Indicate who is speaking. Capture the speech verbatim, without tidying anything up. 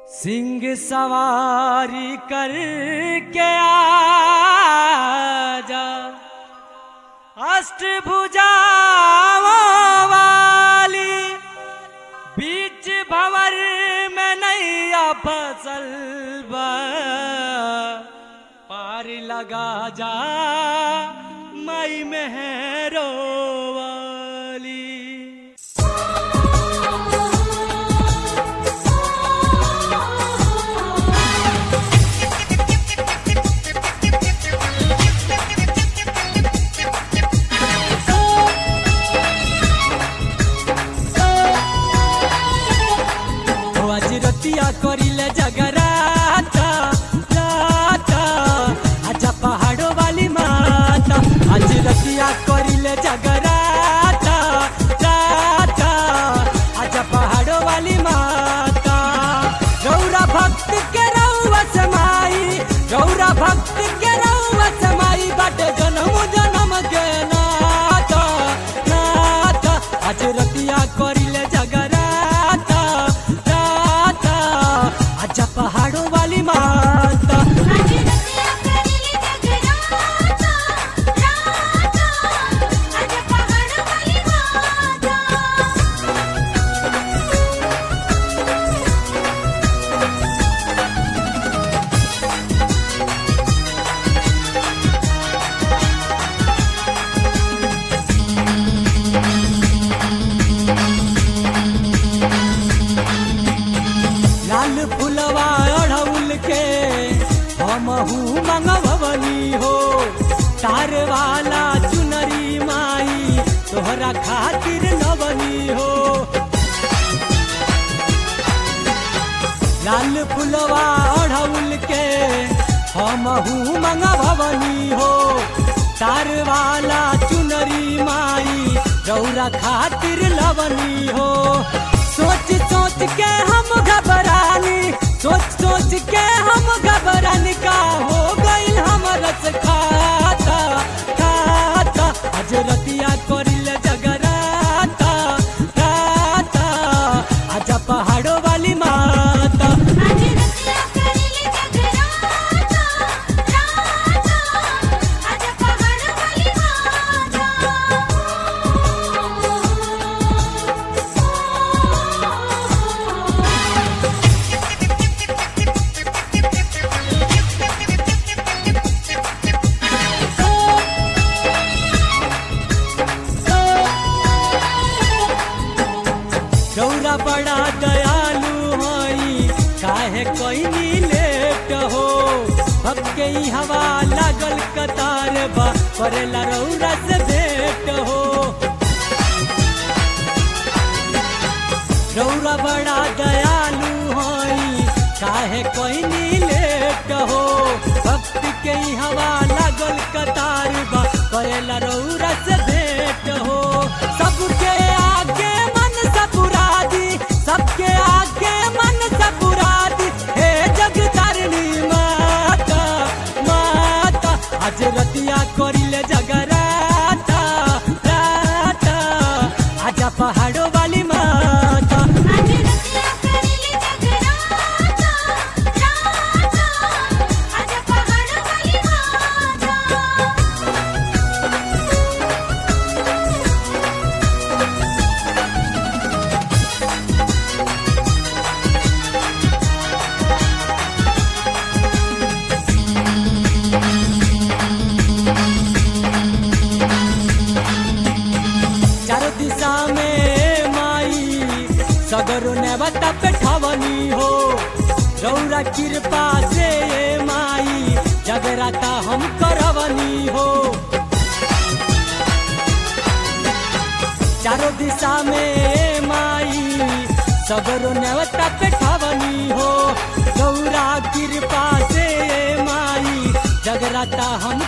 Speaker 1: सिंह सवारी करके आजा अष्टभुजाओं वाली, बीच भंवर में नैया फसल बा, पार लगा जा मई मेहरो वाली। रतिया करिले जगराता राता, आजा पहाड़ों वाली माता। आज रतिया करिले जगराता राता, आजा पहाड़ों वाली माता। गौरा भक्त के रउआ समाई, गौरा भक्त के रउआ समाई, बाटे जन्म जन्म के नाता नाता। आज रतिया करिले जगराता, आजा पहाड़ों वाली माता। लाल फुलवा अड़हुल के हमहू मंगवनी हो, तार वाला चुनरी माई तोहरा खातिर नवनी हो। लाल फुलवा अड़हुल के हमहू मंगवनी हो, तार वाला चुनरी माई रौरा खातिर लवनी हो। सोच सोच के हम घबरानी, सोच सोच के हम घबरानी, का हो गइल हमरा से खाता खाता। आज रतिया करिले जगराता राता, आजा पहाड़ों वाली माता। गौरा बड़ा दयालु हई, काहे कोई लेट हो। भक्के हवा लागल कतार बा, परेला रौरा से भेंट हो। गौरा बड़ा दयालु हई, काहे कोई लेट हो। भक्त के हवा लागल कतार बा, परेला रौरा से भेंट हो। सबके आगे सबके आगे मन सपुरादी, हे जगतारिणी माता माता। आज रतिया करिले जगराता राता, आजा पहाड़ों वाली माता। सगरो नेवता पे ठवनी हो, रौरा कृपा से माई जगराता हम करवनी हो। चारों दिशा में माई सगरो नेवता पे ठवनी हो, रौरा कृपा से माई जगराता हम